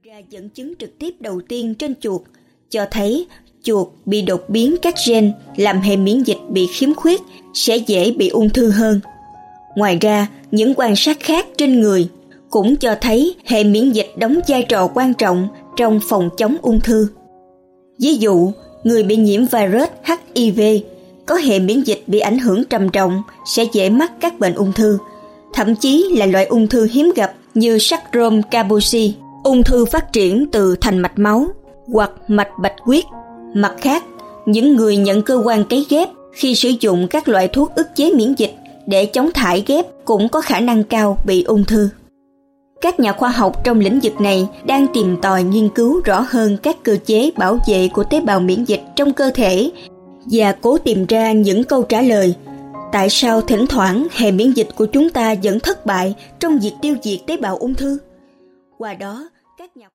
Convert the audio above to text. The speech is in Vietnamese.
ra dẫn chứng trực tiếp đầu tiên trên chuột, cho thấy chuột bị đột biến các gen làm hệ miễn dịch bị khiếm khuyết sẽ dễ bị ung thư hơn. Ngoài ra, những quan sát khác trên người cũng cho thấy hệ miễn dịch đóng vai trò quan trọng trong phòng chống ung thư. Ví dụ, người bị nhiễm virus HIV có hệ miễn dịch bị ảnh hưởng trầm trọng sẽ dễ mắc các bệnh ung thư, thậm chí là loại ung thư hiếm gặp như Sarcoma Kaposi, ung thư phát triển từ thành mạch máu hoặc mạch bạch huyết. Mặt khác, những người nhận cơ quan cấy ghép khi sử dụng các loại thuốc ức chế miễn dịch để chống thải ghép cũng có khả năng cao bị ung thư. Các nhà khoa học trong lĩnh vực này đang tìm tòi nghiên cứu rõ hơn các cơ chế bảo vệ của tế bào miễn dịch trong cơ thể và cố tìm ra những câu trả lời tại sao thỉnh thoảng hệ miễn dịch của chúng ta vẫn thất bại trong việc tiêu diệt tế bào ung thư. Qua đó, các nhà